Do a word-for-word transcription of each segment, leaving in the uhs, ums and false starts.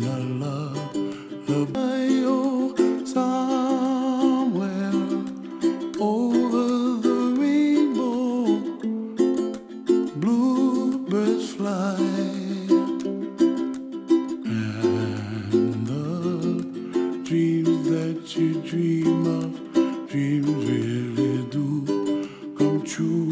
a love, love somewhere over the rainbow. Bluebirds fly, and the dreams that you dream of, dreams really do come true.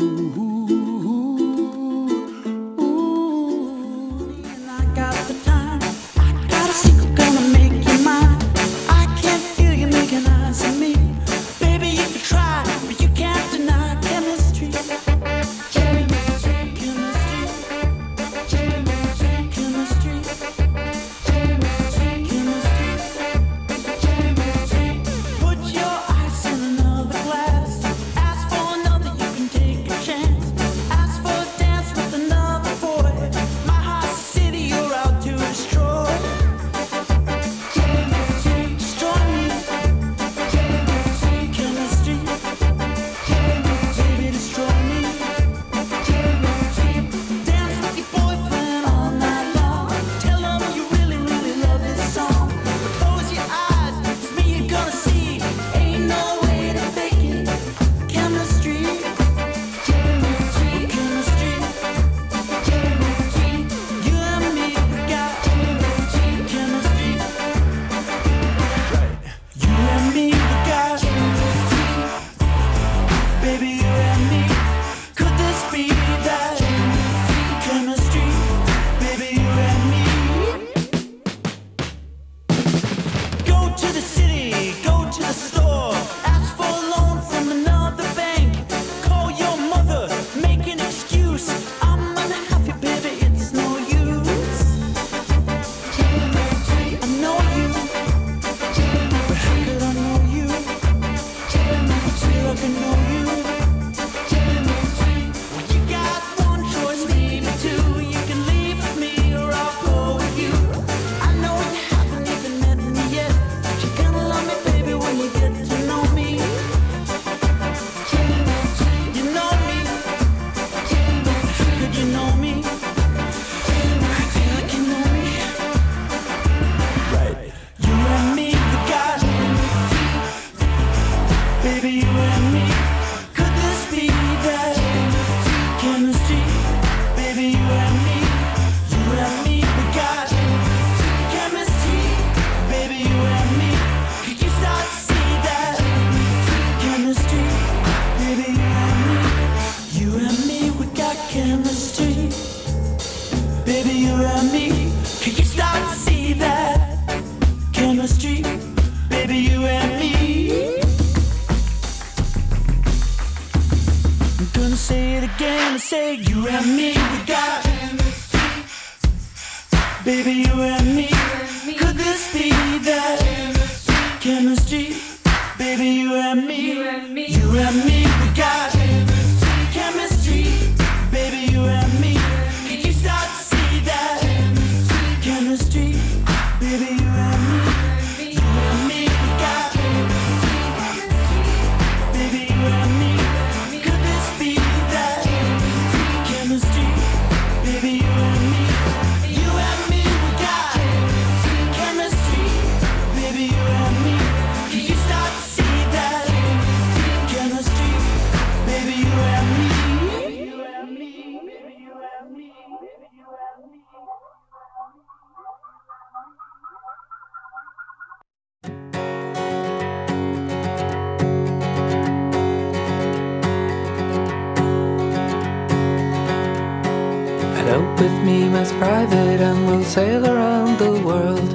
With me, most private, and we'll sail around the world.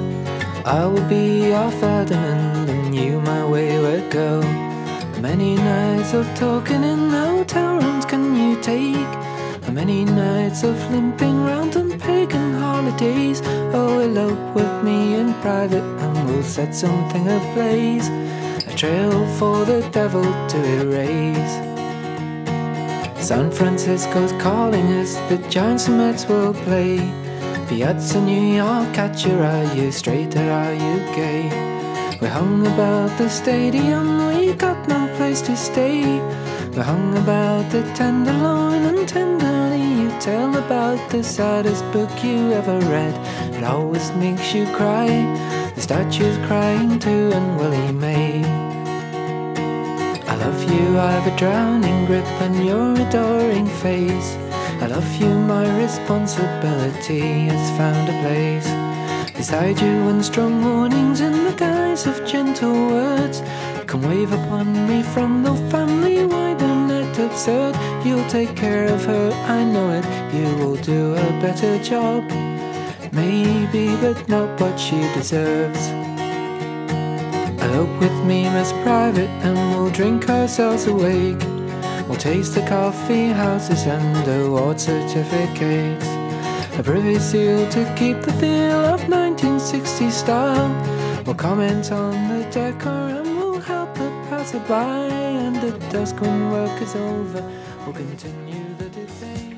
I will be your Ferdinand, and you my wayward girl. How many nights of talking in hotel rooms can you take? How many nights of limping round on pagan holidays? Oh, elope with me in private, and we'll set something ablaze, a trail for the devil to erase. San Francisco's calling us, the Giants and Mets will play. Piazza New York, catch your eye, you straight or are you gay? We hung about the stadium, we got no place to stay. We hung about the tenderloin, and tenderly you tell about the saddest book you ever read. It always makes you cry. The statue's crying too, and Willie May. I love you, I've a drowning grip on your adoring face. I love you, my responsibility has found a place beside you, and strong warnings in the guise of gentle words come wave upon me from the family wide and net absurd. You'll take care of her, I know it, you will do a better job, maybe, but not what she deserves. Elope with me, Miss Private, and we'll drink ourselves awake. We'll taste the coffee houses and award certificates, a privy seal to keep the feel of nineteen sixties style. We'll comment on the decor and we'll help the passerby, and at dusk when work is over, we'll continue the debate.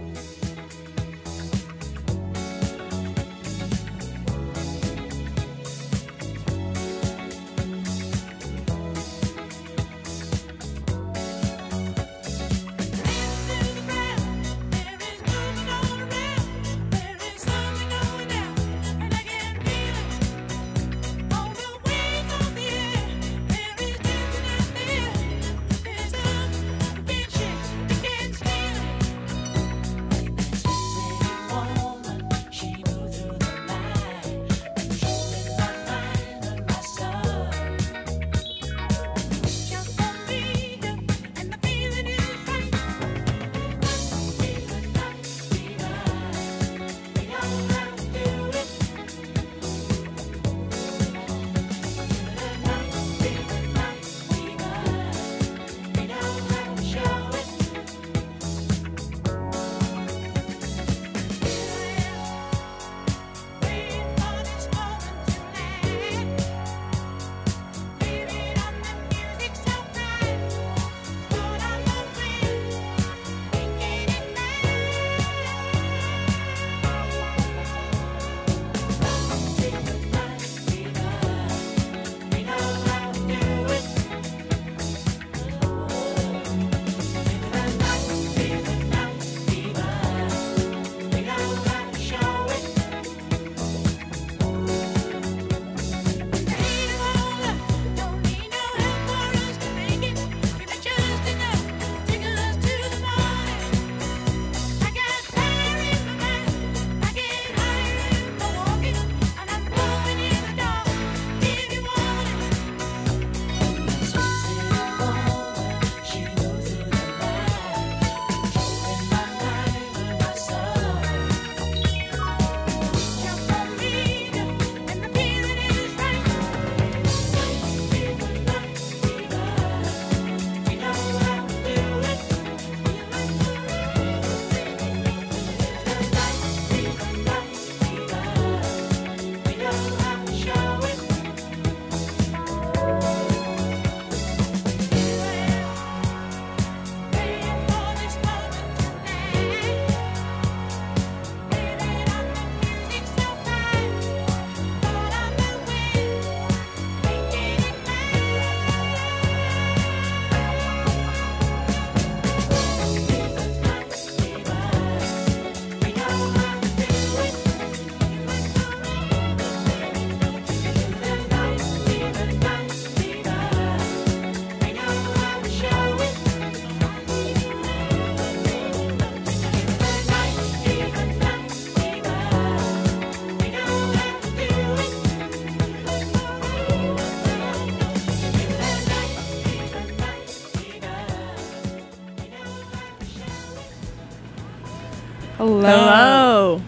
Hello.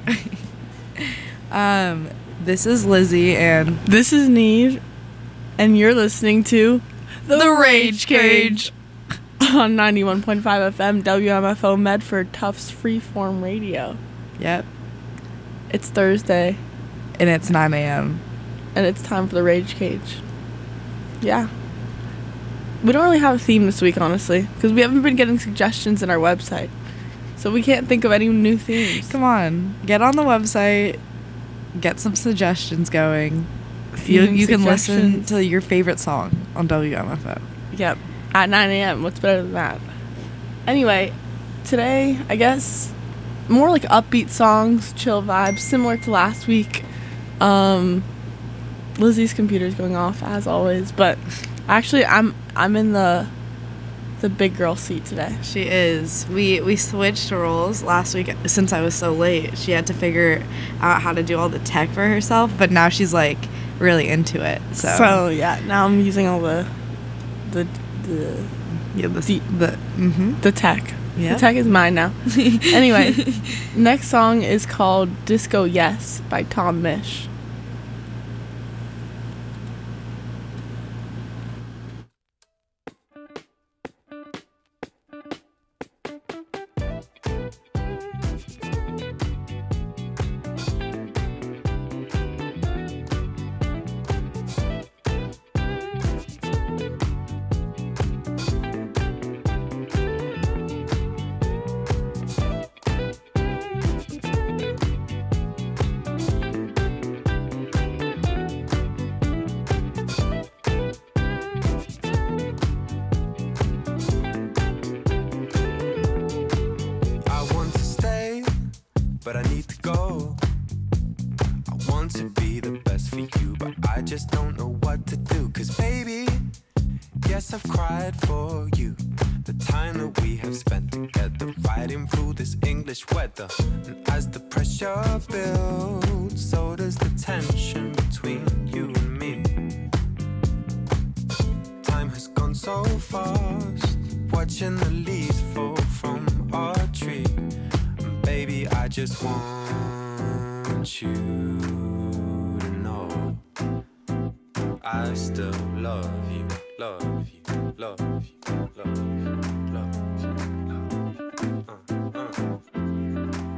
um, this is Lizzie and this is Neve, and you're listening to The, the Rage Cage on ninety-one point five F M W M F O Medford Tufts Freeform Radio. Yep. It's Thursday. And it's nine a.m. And it's time for the Rage Cage. Yeah. We don't really have a theme this week, honestly, because we haven't been getting suggestions in our website. So we can't think of any new themes. Come on. Get on the website. Get some suggestions going. You, Even you can listen suggestions. to your favorite song on W M F M. Yep. At nine a.m. What's better than that? Anyway, today, I guess, more like upbeat songs, chill vibes, similar to last week. Um, Lizzie's computer's going off as always, but actually, I'm I'm in the the big girl seat today. She is. We we switched roles last week since I was so late. She had to figure out how to do all the tech for herself, but now she's like really into it. So, So yeah, now I'm using all the the the yeah, the the- the mm-hmm. the tech. Yeah. The tech is mine now. Anyway, next song is called Disco Yes by Tom Misch. I want to stay, but I need to go. I want to be the best for you, but I just don't know what to do. Cause baby, yes, I've cried for you. The time that we have spent together, riding through this English weather. And as the pressure builds, so does the tension between you and me. Time has gone so fast, watching the leaves fall from our tree. And baby, I just want you to know I still love you, love you, love you, love you, love you, love you. Uh, uh.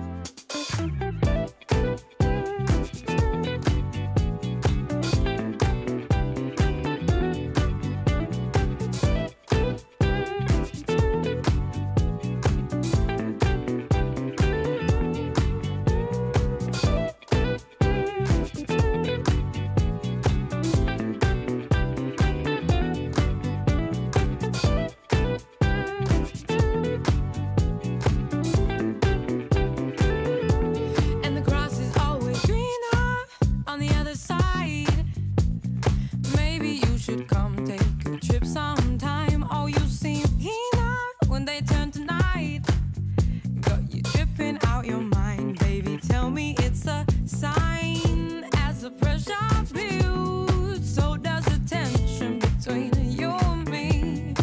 And the grass is always greener on the other side. Maybe you should come take a trip sometime. Oh, you seem keener when they turn to night. Got you tripping out your mind, baby. Tell me it's a sign. As the pressure builds, so does the tension between you and me.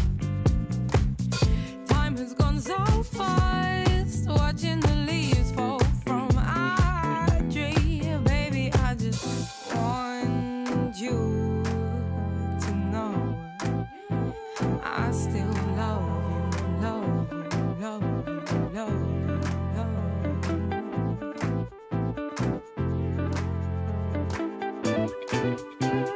Time has gone so fast, watching the leaves fall from our tree. Baby, I just want you to know I still love you, love you, love you, love you, love you.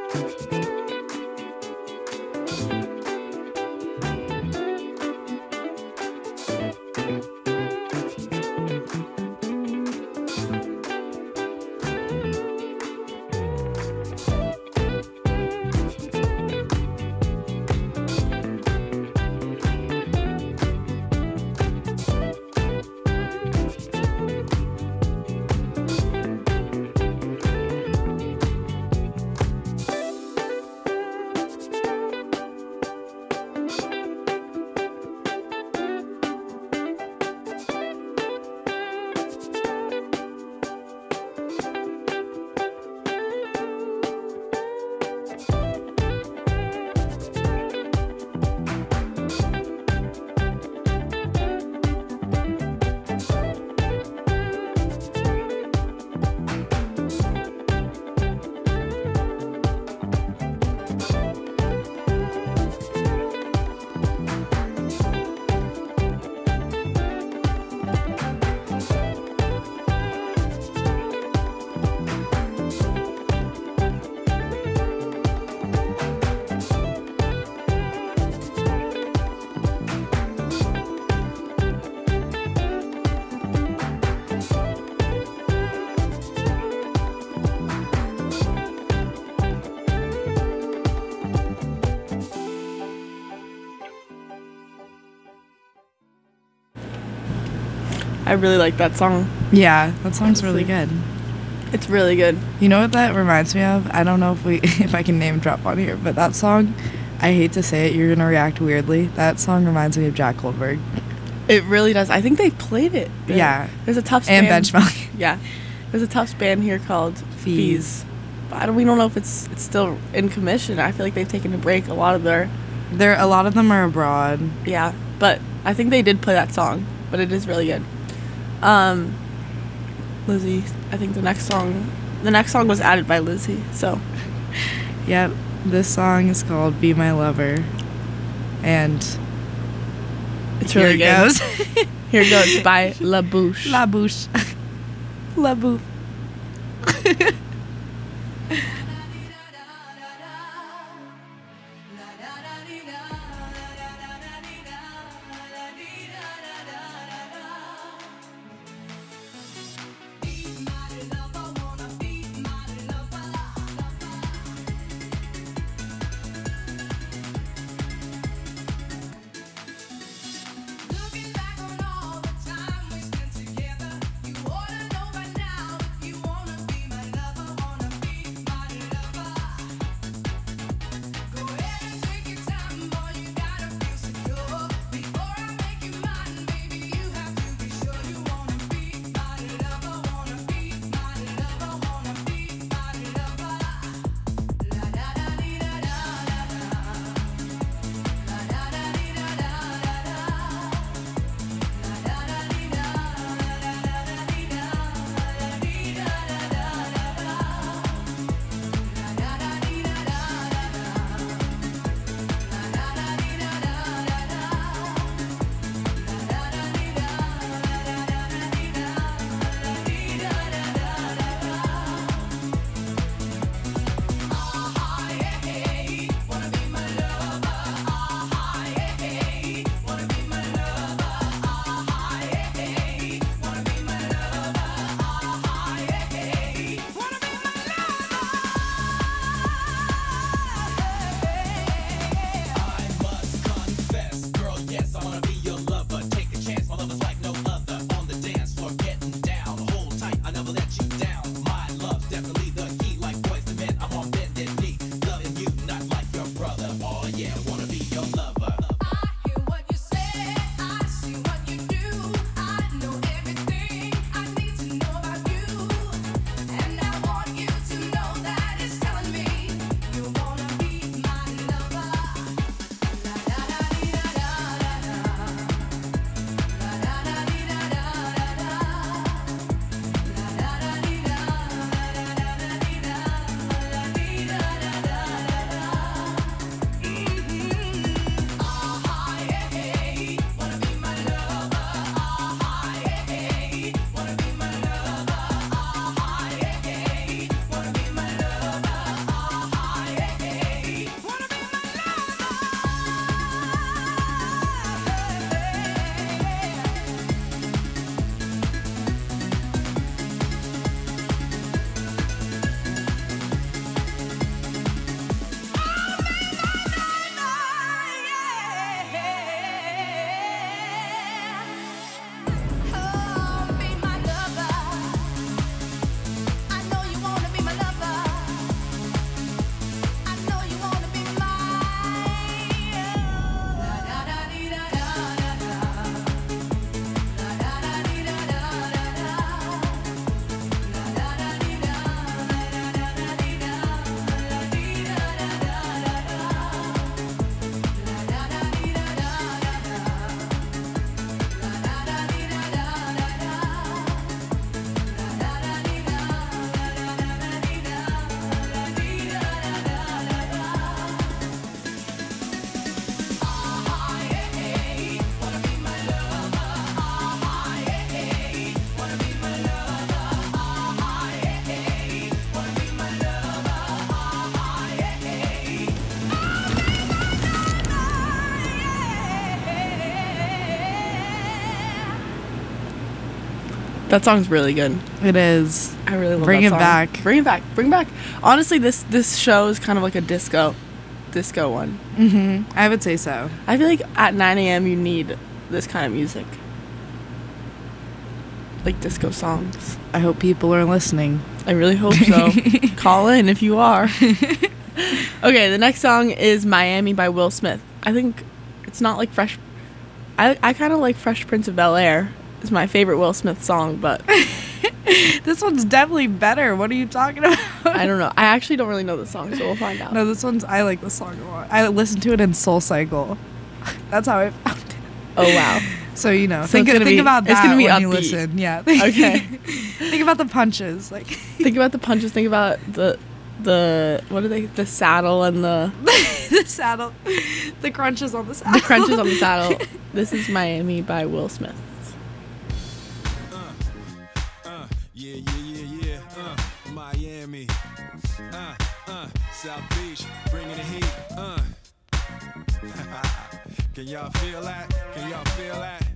I really like that song. Yeah, that song's really good. It's really good. You know what that reminds me of? I don't know if we if I can name drop on here, but that song, I hate to say it, you're gonna react weirdly. That song reminds me of Jack Goldberg. It really does. I think they played it. There- Yeah. There's a tough And band. Benchmark. Yeah. There's a tough band here called Fees. Fees. But I don't, we don't know if it's it's still in commission. I feel like they've taken a break. A lot of their There, a lot of them are abroad. yeah. But I think they did play that song. But it is really good. Um, Lizzie. I think the next song, the next song was added by Lizzie. So Yep. This song is called "Be My Lover," and it's here really it good. goes. Here it goes by La Bouche. La bouche. La bouche. Looking back on all the time we spent together, you ought to know by now if you wanna be my lover, wanna be my lover. Go ahead and take your time, boy, you gotta feel secure. Before I make you mine, baby, you have to be sure you wanna be my lover, wanna be my lover, wanna be my lover. La da da dee da da da da. La da da dee da da da da. I hear what you say, I see what you do. I know everything I need to know about you, and I want you to know that it's telling me you wanna be my lover. La da da dee da da da da. La da da dee da da da da. La da da dee da da da da dee da. La dee da da da da da. Ah yeah, hey, wanna be my lover. Ah yeah, hey, wanna be my lover. Ah yeah, hey, wanna be my lover. Ah yeah, hey, wanna be my Oh, be my lover. I know you wanna be my lover. I know you wanna be mine. La da da dee da da da da. La da da dee da da da da. La da da dee da da da da dee da. La dee da da da da da. La da da dee da da da da. That song's really good. It is. I really love Bring that it song. back. Bring it back. Bring it back. Honestly, this this show is kind of like a disco, disco one. Mm-hmm. I would say so. I feel like at nine a.m. you need this kind of music. like disco songs. I hope people are listening. I really hope so. Call in if you are. Okay, the next song is Miami by Will Smith. I think it's not like Fresh... I, I kind of like Fresh Prince of Bel-Air. It's my favorite Will Smith song, but... This one's definitely better. What are you talking about? I don't know. I actually don't really know the song, so we'll find out. No, this one's... I like this song a lot. I listened to it in Soul Cycle. That's how I found it. Oh, wow. So, you know, So think, it's gonna think be- about it's that gonna be when you upbeat. listen. Yeah. Okay. Think about the punches. Like Think about the punches. Think about the... the what are they? The saddle and the... the saddle. The crunches on the saddle. The crunches on the saddle. This is Miami by Will Smith. Uh, yeah, yeah, yeah, yeah. Uh, Miami. Uh, uh, South Beach, bringing the heat. Uh. Can y'all feel that? Can y'all feel that?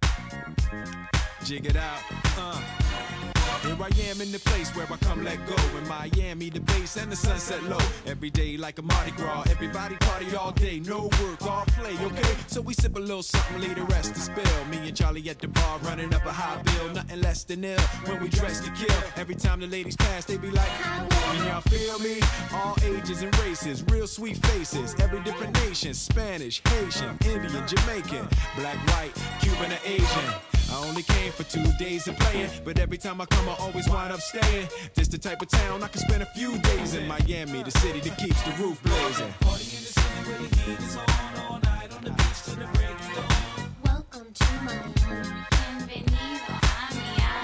Jig it out. Uh. Here I am in the place where I come let go. In Miami, the base and the sunset low. Every day like a Mardi Gras. Everybody party all day. No work, all play, okay? So we sip a little something, leave the rest to spill. Me and Charlie at the bar running up a high bill. Nothing less than ill when we dress to kill. Every time the ladies pass, they be like, can y'all feel me? All ages and races, real sweet faces. Every different nation, Spanish, Haitian, Indian, Jamaican, black, white, Cuban, or Asian. I only came for two days of playing, but every time I come I always wind up staying. This the type of town I can spend a few days in. Miami, the city that keeps the roof blazing. Party in the city where the heat is on, all night on the beach till the break of dawn. Welcome to Miami. Bienvenido a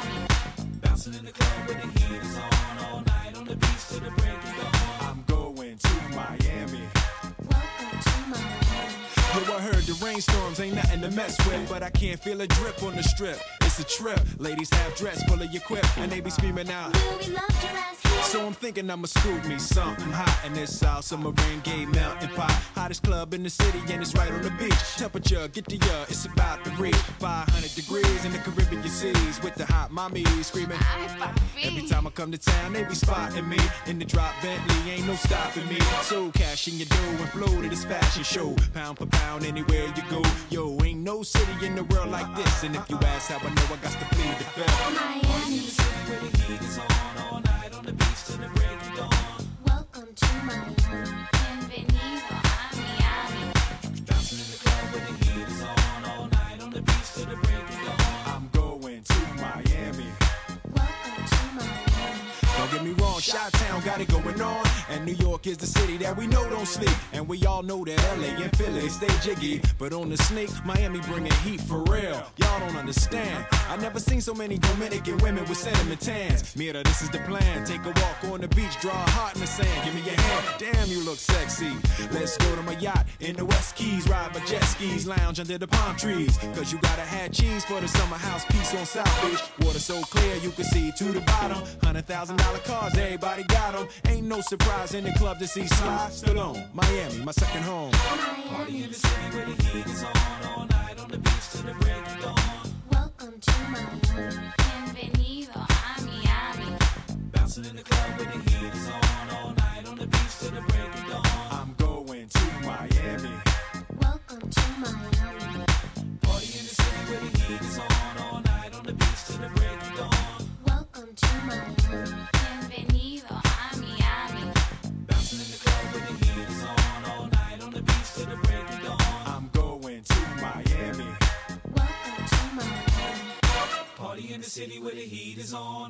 Miami. Bouncing in the club where the heat is on, all night on the beach till the break of dawn. I'm going to Miami. Welcome to Miami. Yo, I heard the rainstorms ain't nothing to mess with, but I can't feel a drip on the strip. It's a trip. Ladies have dress full of your quip, and they be screaming out. Will we love your ass here? So I'm thinking I'ma scoop me something hot in this South Submarine Gay melting pot. Hottest club in the city, and it's right on the beach. Temperature, get to ya, it's about to reach five hundred degrees in the Caribbean seas with the hot mommies screaming. Every time I come to town, they be spotting me in the drop Bentley, ain't no stopping me. So cash in your dough and flow to this fashion show, pound for pound anywhere you go. Yo, ain't no city in the world like this, and if you ask how I know, I got to plead the fifth. Miami. Where the heat is on, all night on the beach till the break of dawn. Welcome to Miami. Bienvenido a Miami. Bouncing in the club where the heat is on, all night on the beach till the break of dawn. I'm going to Miami. Welcome to Miami. Don't get me wrong, Chi-Town got it going on, and New York is the city that we know don't sleep. And we all know that L A and Philly stay jiggy, but on the sneak, Miami bringing heat for real. Y'all don't understand. I never seen so many Dominican women with cinnamon tans. Mira, this is the plan. Take a walk on the beach, draw a heart in the sand. Give me your hand. Damn, you look sexy. Let's go to my yacht in the West Keys, ride my jet skis, lounge under the palm trees. Cause you gotta have cheese for the summer house piece on South Beach. Water so clear you can see to the bottom. Hundred thousand dollar cars, everybody got them. Ain't no surprise in the club to see Sly Stallone. Miami, my second home. Party in the city where the heat is on, all night on the beach till the break of dawn. Welcome to Miami. Bienvenido a Miami. Bouncing in the club where the heat is on, all night on the beach till the break of dawn. I'm going to Miami. Welcome to Miami. Party in the city where the heat is on, all night on the beach till the break of dawn. Welcome to Miami. Bienvenido a Miami. Bouncing in the club where the heat is on, all night on the beach till the break of dawn. I'm going to Miami. Welcome to Miami. Party in the city where the heat is on.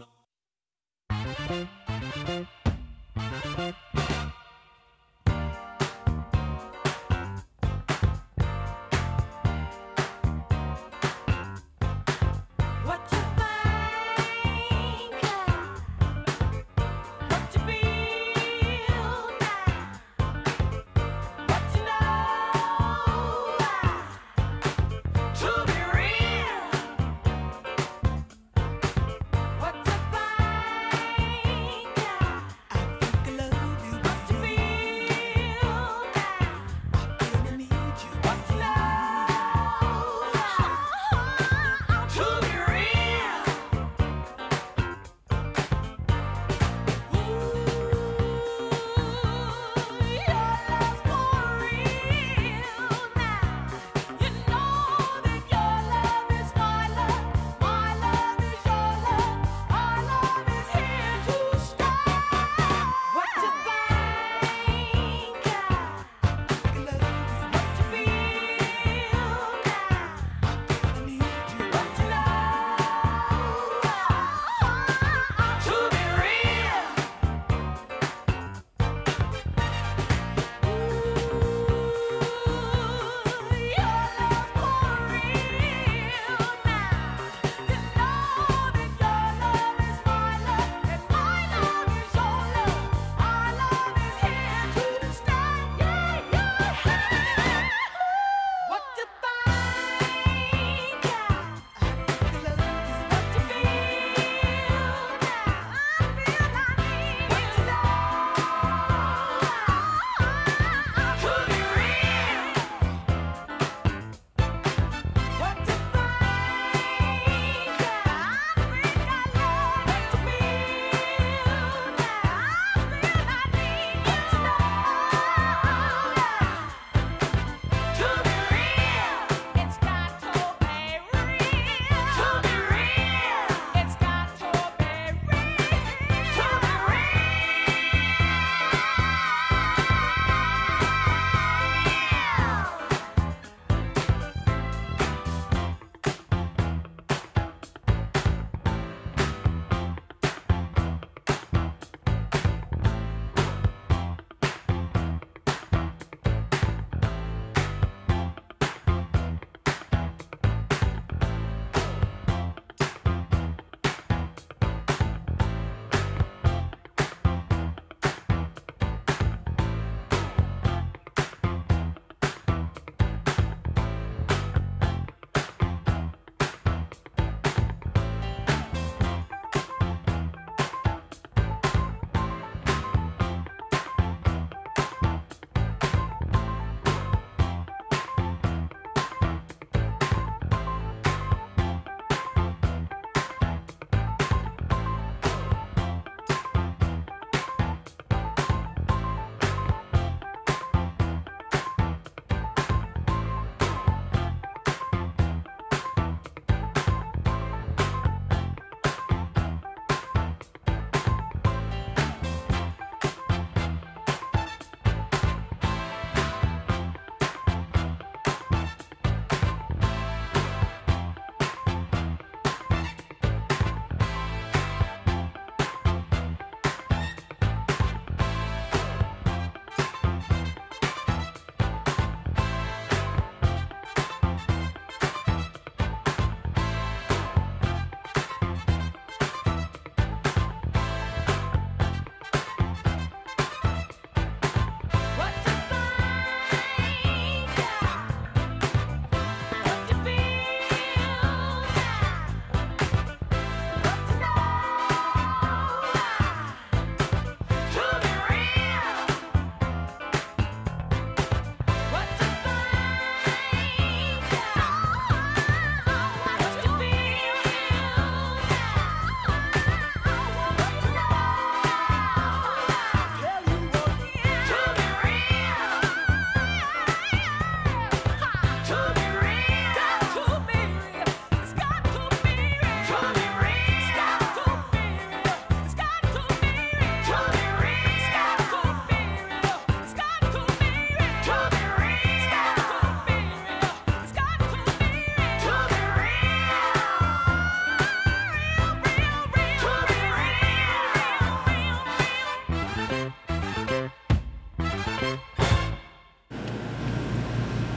What you think? What you feel now? What you know? To be real. What you find?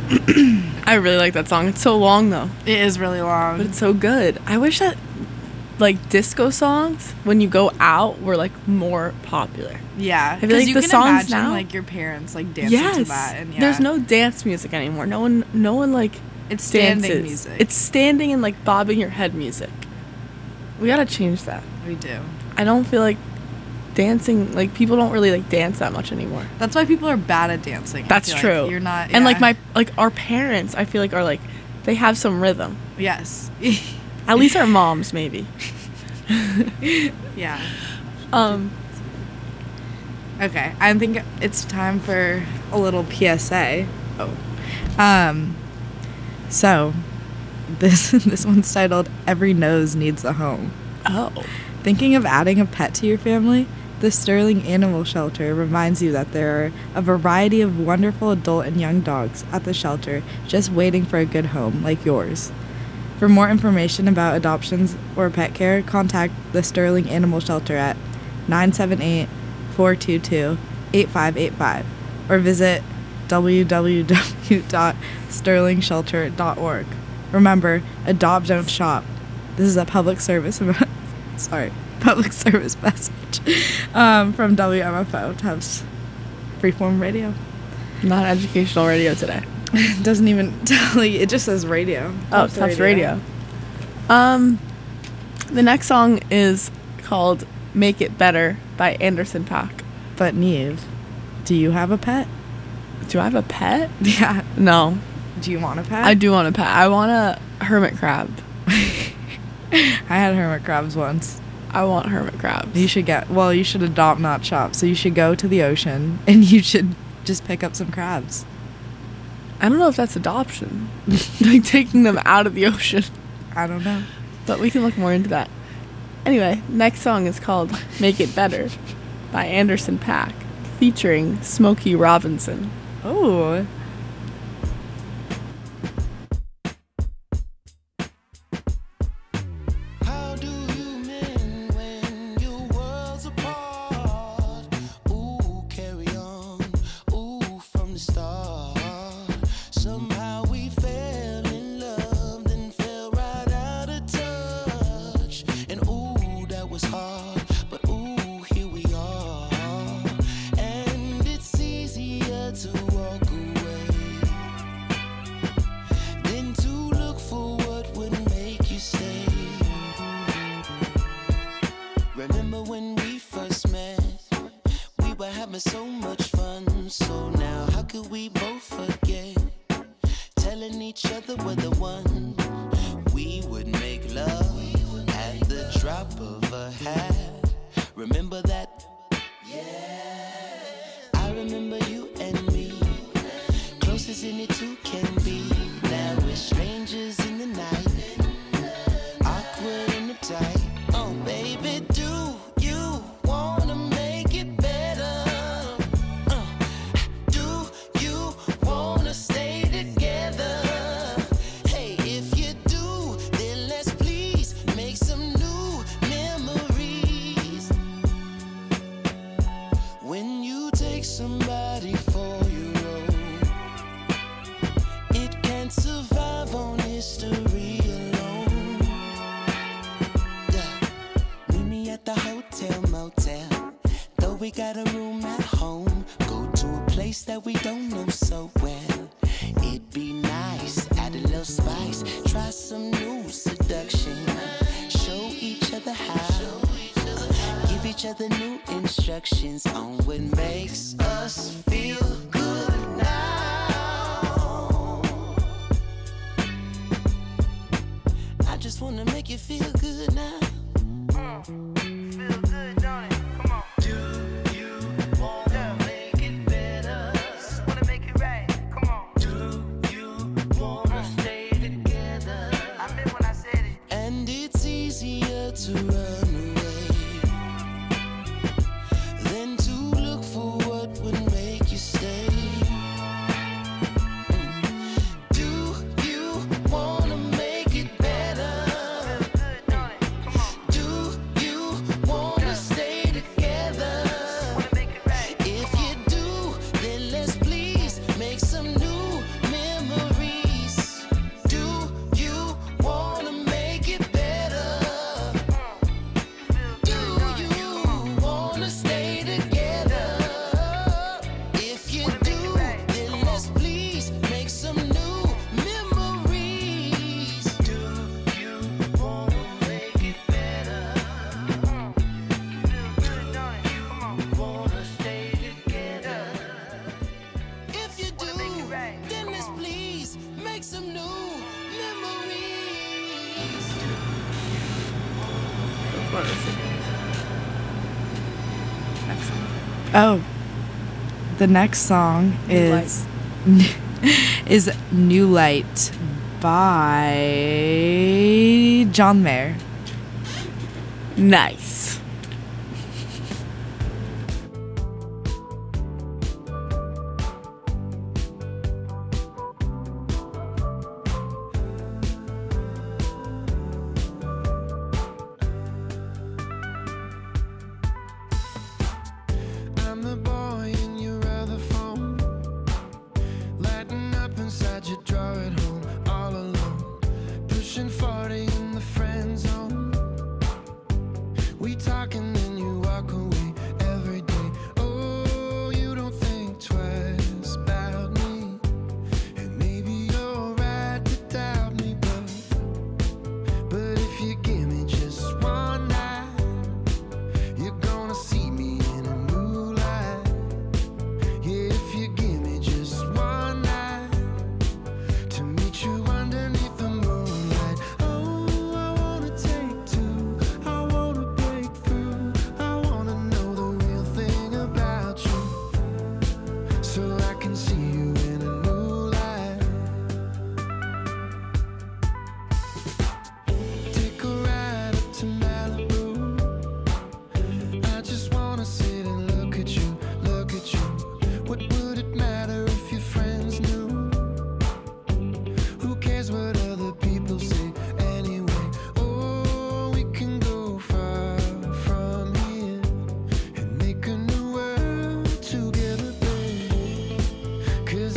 I really like that song. It's so long though, It is really long. but it's so good. I wish that like disco songs when you go out were like more popular. yeah, feel 'cause like you the can songs imagine now- like your parents like dancing Yes. to that, and yeah, There's no dance music anymore. No one no one like it's standing dances. music. It's standing and like bobbing your head music. We got to change that. we do. I don't feel like dancing like people don't really like dance that much anymore. That's why people are bad at dancing. I That's feel like. true. You're not, And like yeah. my like our parents, I feel like are like they have some rhythm. yes, At least our moms maybe. yeah. Um Okay, I think it's time for a little P S A. Oh, um, so this this one's titled "Every Nose Needs a Home." oh. Thinking of adding a pet to your family? The Sterling Animal Shelter reminds you that there are a variety of wonderful adult and young dogs at the shelter just waiting for a good home like yours. For more information about adoptions or pet care, contact the Sterling Animal Shelter at nine seven eight, four two two, eight five eight five or visit w w w dot sterling shelter dot org. Remember, adopt, don't shop. This is a public service sorry, public service message um, from W M F O, Tufts Freeform Radio. Not educational radio today. It doesn't even tell you, it just says radio. Oh, Tufts radio. Um the next song is called Make It Better by Anderson .Paak. But Neve, do you have a pet? Do I have a pet? Yeah. No. Do you want a pet? I do want a pet. I want a hermit crab. I had hermit crabs once. I want hermit crabs. You should get, well, you should adopt, not shop. So you should go to the ocean and you should just pick up some crabs. I don't know if that's adoption. Like taking them out of the ocean. I don't know. But we can look more into that. Anyway, next song is called Make It Better by Anderson .Paak, featuring Smokey Robinson. Oh. How do you mend when your world's apart? Ooh, carry on. Ooh, from the start. Somehow we fell in love, then fell right out of touch. And ooh, that was hard. But ooh, here we are. And it's easier to walk away than to look for what would make you stay. Remember when we first met? We were having so much fun. So now how could we both forget? Telling each other we're the one. We would make love at the drop of a hat. Remember that? I remember you and me, close as any two can be. Now we're strangers in the night, awkward and uptight. Oh baby, do you wanna make it better? Uh, do you wanna stay together? Hey, if you do, then let's please make some new memories. When you take somebody for your own, it can't survive on history alone. Yeah. Meet me at the hotel motel, though we got a room at home. Go to a place that we don't know so well. It'd be nice, add a little spice, try some new seduction, show each other how, give each other new instructions on what makes us feel good now. I just wanna make you feel good now. Feel good, don't it? Come on. Do you wanna make it better? Wanna make it right? Come on. Do you wanna stay together? I meant when I said it. And it's easier to run away than to look for what would make you stay. Mm. Do you wanna make it better? want to sing. Next song. Oh, the next song New is is New Light by John Mayer. Nice. I'm the boy in your other phone, lighting up inside your drawer at home, all alone, pushing forty in the friend zone. We talk and then you walk away every day. Oh, you don't think twice about me, and maybe you're right to doubt me, but but if you give me just one night, you're gonna see me in a new light. Yeah, if you give me just one night to meet you underneath the moonlight. Oh, I wanna take two, I wanna break through, I wanna know the real thing about you, so I can see you in a new light. Take a ride up to Malibu, I just wanna sit and look at you, look at you. What would it matter if your friends knew? Who cares what other people say anyway? Oh, we can go far from here and make a new world together, babe. 'Cause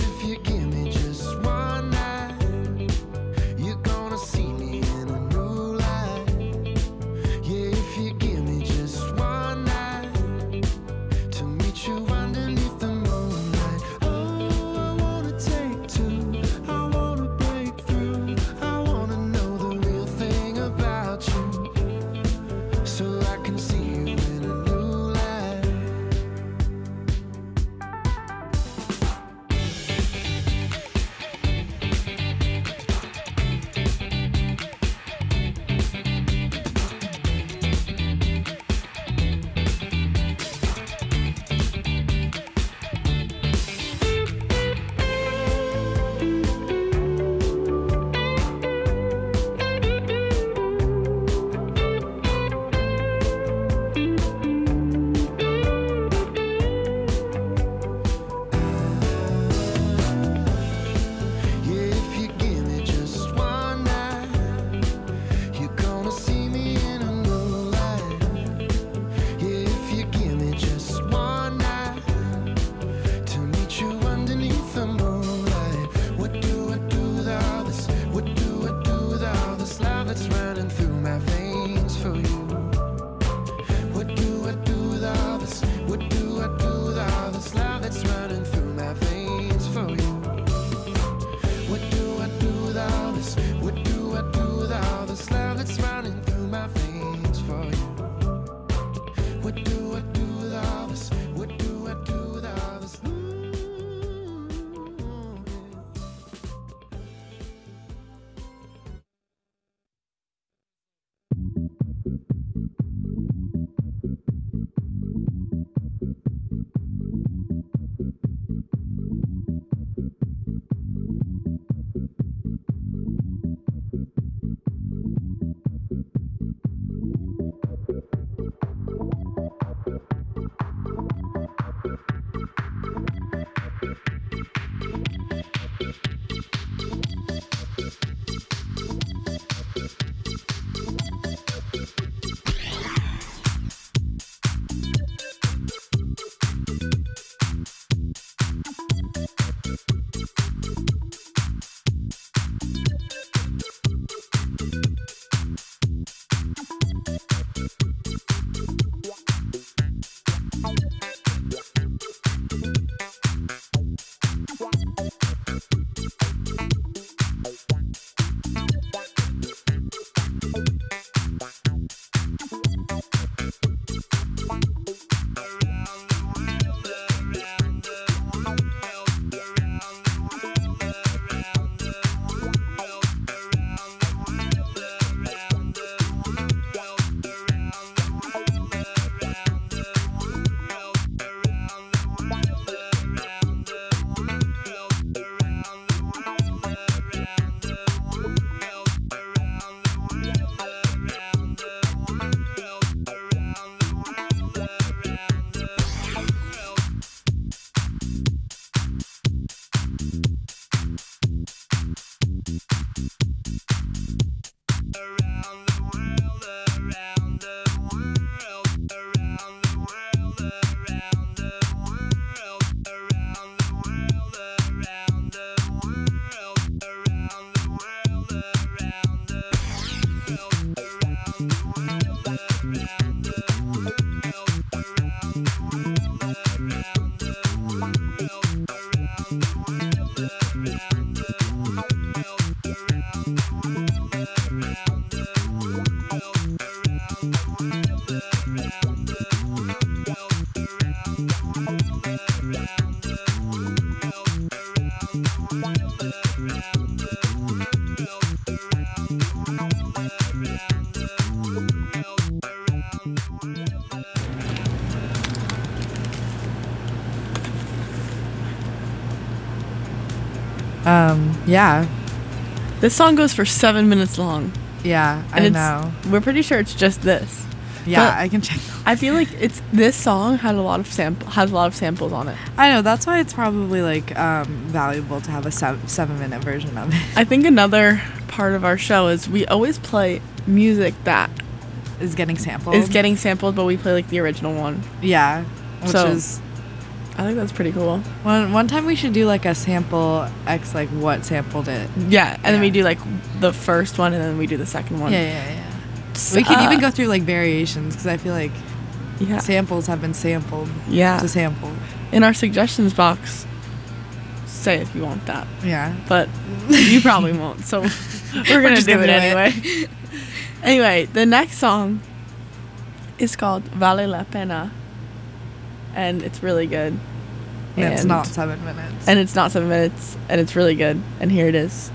Um, yeah. This song goes for seven minutes long. Yeah, And I it's, know. We're pretty sure it's just this. Yeah, but I can check. I feel like it's this song had a lot of sample has a lot of samples on it. I know, that's why it's probably like um, valuable to have a seven, seven minute version of it. I think another part of our show is we always play music that Is getting sampled. is getting sampled, but we play like the original one. Yeah, which So- is I think that's pretty cool. one. One time we should do like a sample X, like what sampled it. Yeah, and then we Yeah. do like the first one, and then we do the second one. Yeah, yeah, yeah. We could Uh, even go through like variations because I feel like Yeah, samples have been sampled yeah. to sample. In our suggestions box, say if you want that, Yeah. but you probably won't. So we're gonna just do gonna it do it. anyway. Anyway, the next song is called "Vale la Pena," and it's really good. And it's not seven minutes. and it's not seven minutes, and it's really good. And here it is.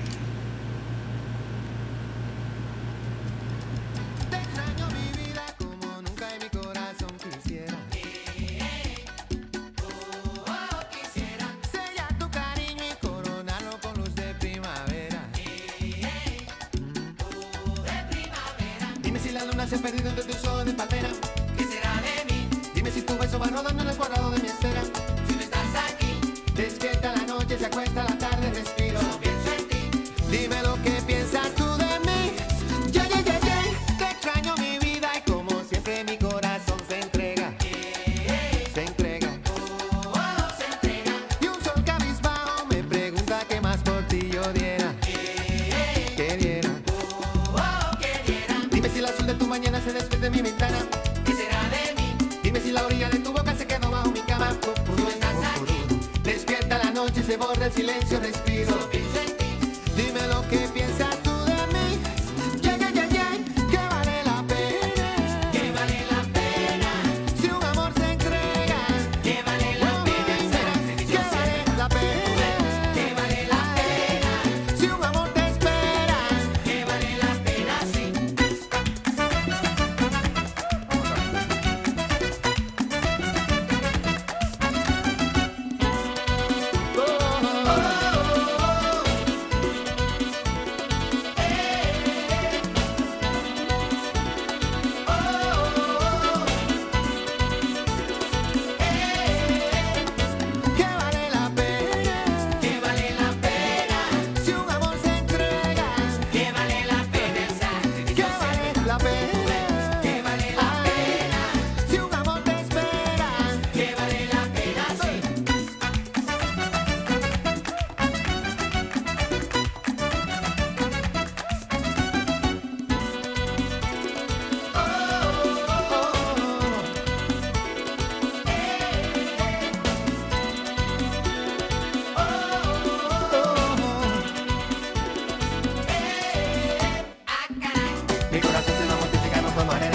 Te extraño mi vida como nunca en mi corazón quisiera. Oh, oh, quisiera sellar tu cariño y coronarlo con luz de primavera. Oh, de primavera. Dime si la luna se ha perdido entre tus ojos de palmera. ¿Qué será de mí? Dime si tu beso va rodando en el cuadrado de mi esfera. Si no estás aquí, despierta la noche, se acuesta la tarde, respiro. No pienso en ti. Dime lo que piensas tú de mí. Yeah, yeah, yeah, yeah. Te extraño mi vida y como siempre mi corazón se entrega. Se entrega. Oh, oh, se entrega. Y un sol cabizbajo me pregunta qué más por ti yo diera. Que diera. Oh, oh, que diera. Dime si el azul de tu mañana se despide de mi ventana. ¿Qué será de mí? Dime si la orilla de tu boca se quedó bajo mi cama. Tú estás aquí. Despierta la noche y se borra el silencio, respiro. Dime lo que piensas tú de mí. Yeah, yeah, yeah, yeah. Que vale la pena. Que vale la pena. Si un amor se entrega. Que vale la pena. Que vale la pena. Que vale la pena. Si un amor te espera. Que vale la pena, sí. Que vale la pena, que vale la pena, si un amor se entrega, que vale la pena, que vale la pena, que vale la pena, si un amor te espera, que vale la pena, sí. Mi corazón se va mortificando como arena.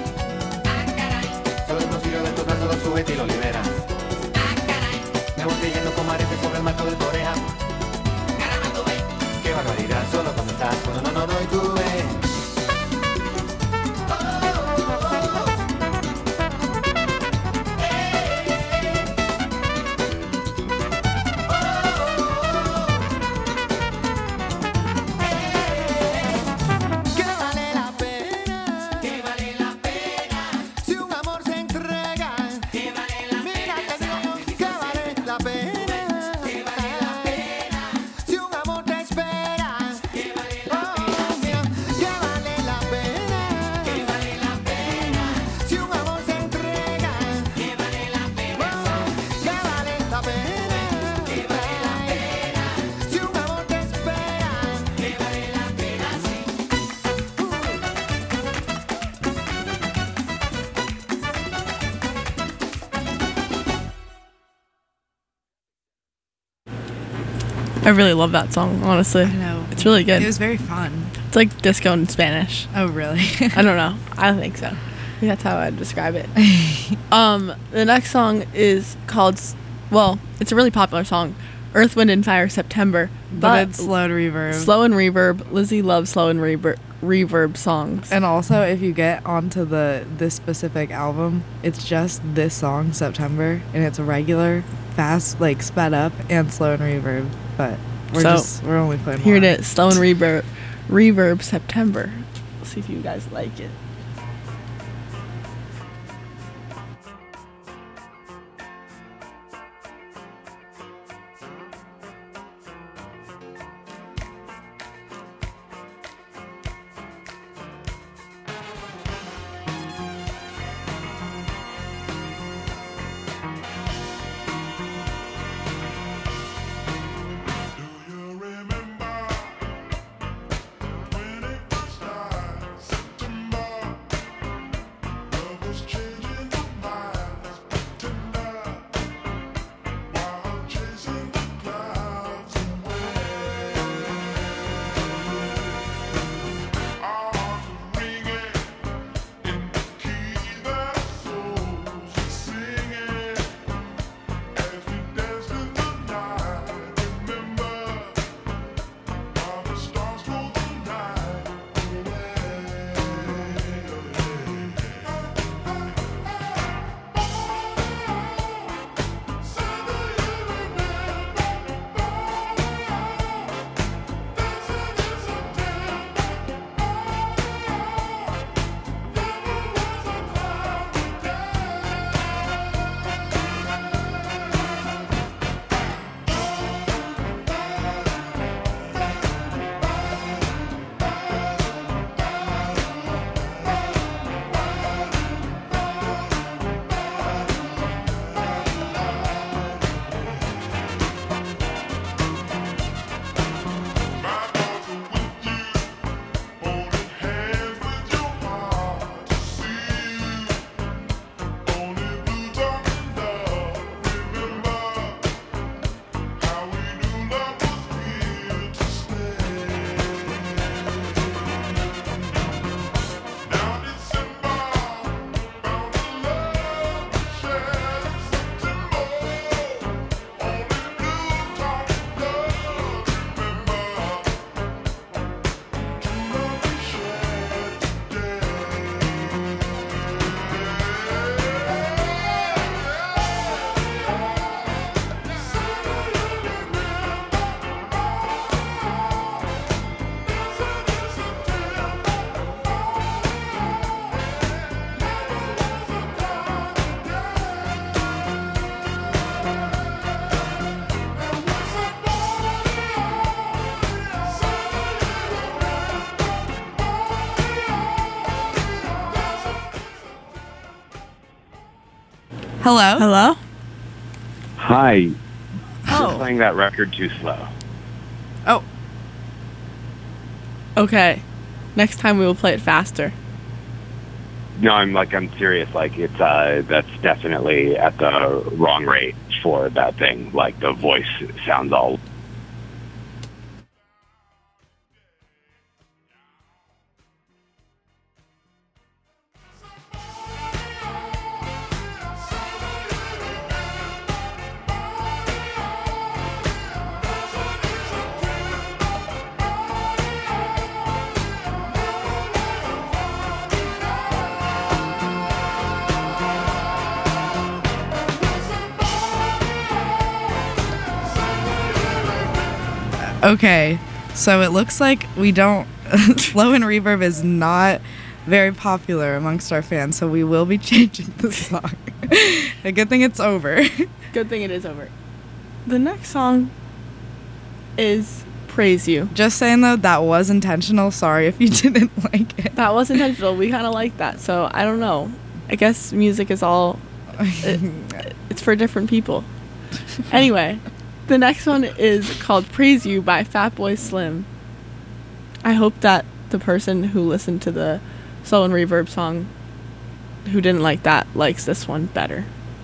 Solo el concilio de tus brazos lo sube y lo libera. Me voy creyendo como arete sobre el marco de tu oreja. Qué barbaridad, solo cuando estás, cuando no, no, no, y tú ves. Que vale la pena, que vale la pena, si un amor se entrega, que vale la pena, que vale la pena, que vale la pena, si un amor te espera, que vale la pena, que vale la pena, que vale la pena, si un amor se entrega, que vale la pena, que vale la pena, que vale la pena, si un amor te espera, que vale la pena, sí. I really love that song. Honestly, I know. it's really good. It was very fun. It's like disco in Spanish. Oh, really? I don't know. I think so. I think that's how I'd describe it. um, the next song is called, s- well, it's a really popular song, Earth, Wind, and Fire, September. But it's slow to reverb. Slow and reverb. Lizzie loves slow and reverb, reverb songs. And also, if you get onto the this specific album, it's just this song, September, and it's regular, fast, like sped up, and slow and reverb. But We're So, just we're only playing Here one. it is, Slow and Reverb, Reverb September. Let's see if you guys like it. Do you remember when it was started? September, love was changing the minds, pretender, while chasing the clouds away. Our hearts were ringing in the key that souls were singing as we danced in the night. Remember how the stars stole the night Hello. Hello? Hi. You're Oh. playing that record too slow. Oh. Okay. Next time we will play it faster. No, I'm like I'm serious. Like it's uh, that's definitely at the wrong rate for that thing. Like the voice sounds all. Okay, so it looks like we don't. Slow and Reverb is not very popular amongst our fans, so we will be changing the song. A good thing it's over. Good thing it is over. The next song is Praise You. Just saying though, that was intentional. Sorry if you didn't like it. That was intentional. We kind of like that. So I don't know. I guess music is all. It, it's for different people. Anyway, the next one is called Praise You by Fatboy Slim. I hope that the person who listened to the Slow and Reverb song who didn't like that likes this one better.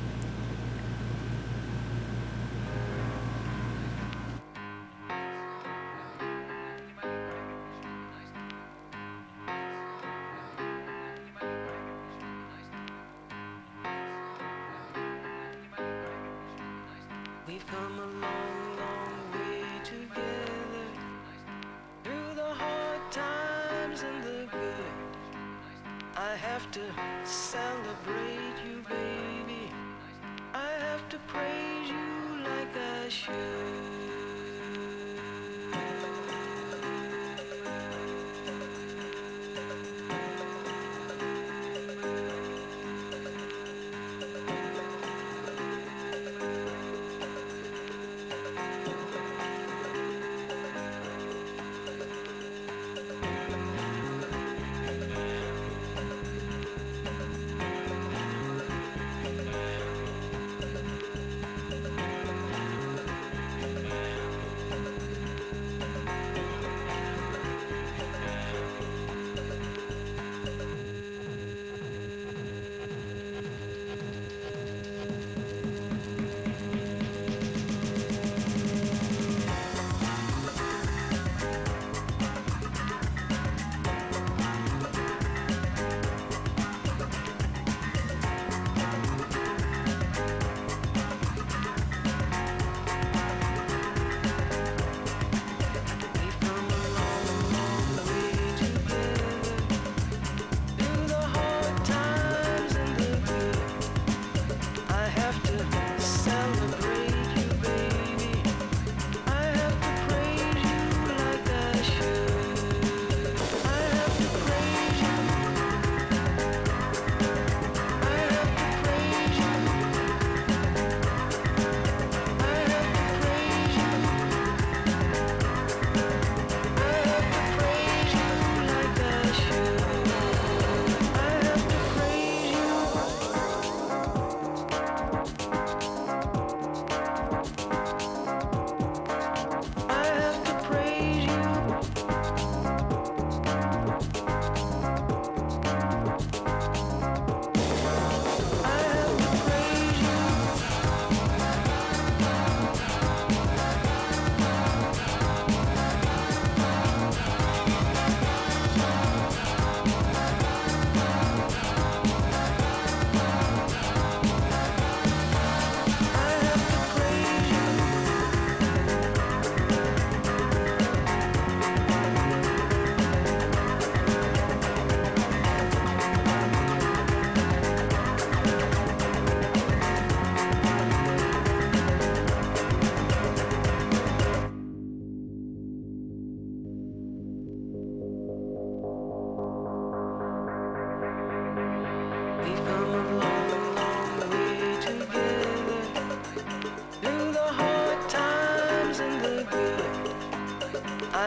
We've come a long, long way together, through the hard times and the good. I have to celebrate you, baby. I have to praise you like I should.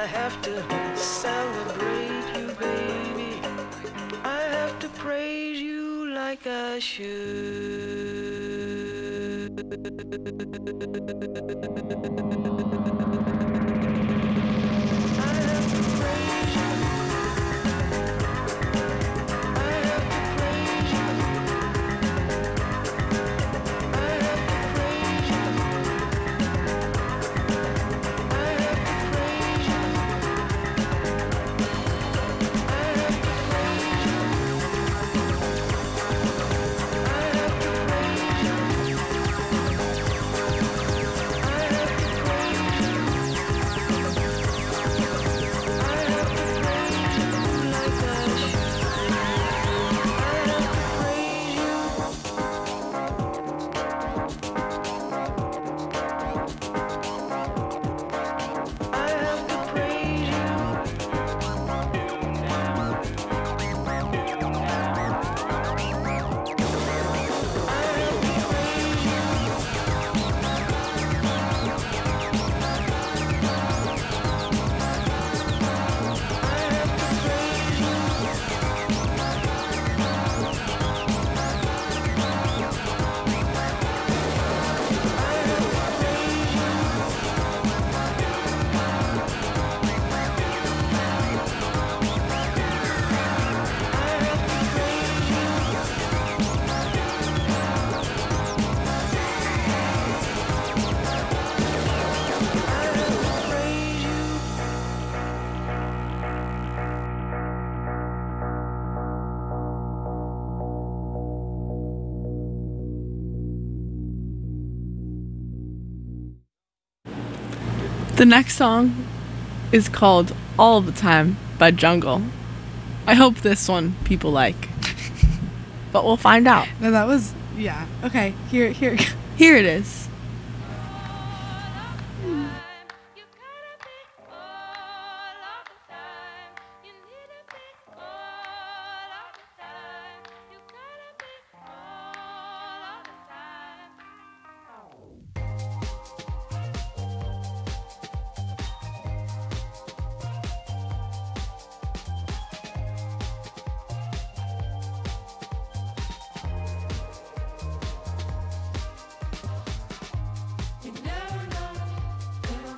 I have to celebrate you, baby. I have to praise you like I should. I have to praise you. I have to praise you. I have to praise you. I have to praise you. I have to praise you. I have to praise you. I have to praise you. I have to praise you like I should. I have to praise you. I have to praise you. I have to praise you. I have to praise you. I have to praise you. I have to praise you. I have to praise you. The next song is called All the Time by Jungle. I hope this one people like. But we'll find out. No, that was yeah. Okay, here here. Here it is. You never know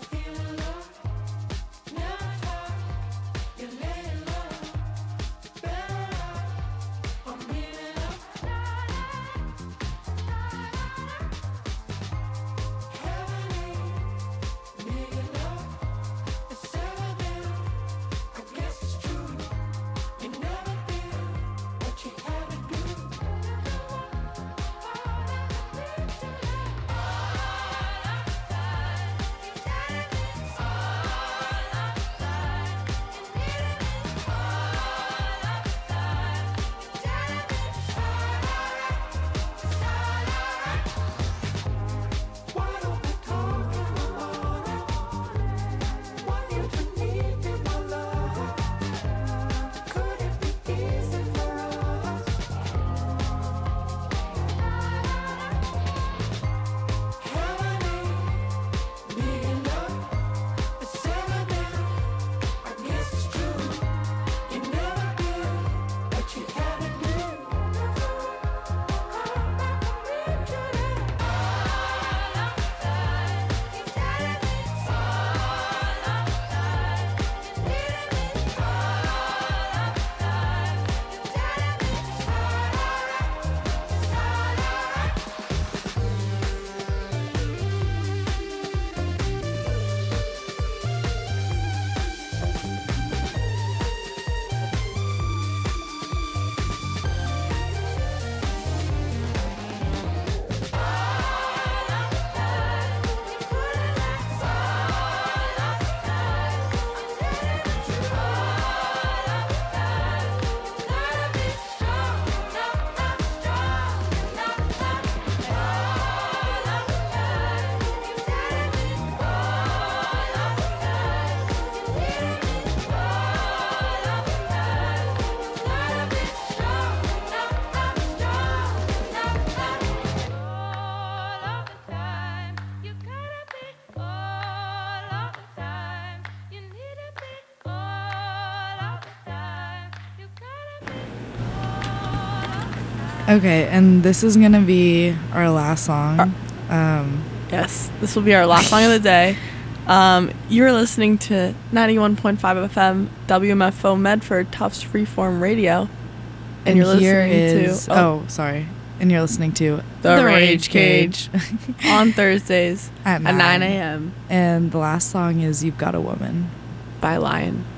Okay, and this is gonna be our last song. Um, Yes, this will be our last song of the day. Um, you're listening to ninety-one point five F M W M F O Medford Tufts Freeform Radio, and you're here listening is to oh, sorry, and you're listening to The, Rage Cage on Thursdays at at nine nine a.m. And the last song is "You've Got a Woman" by Lion.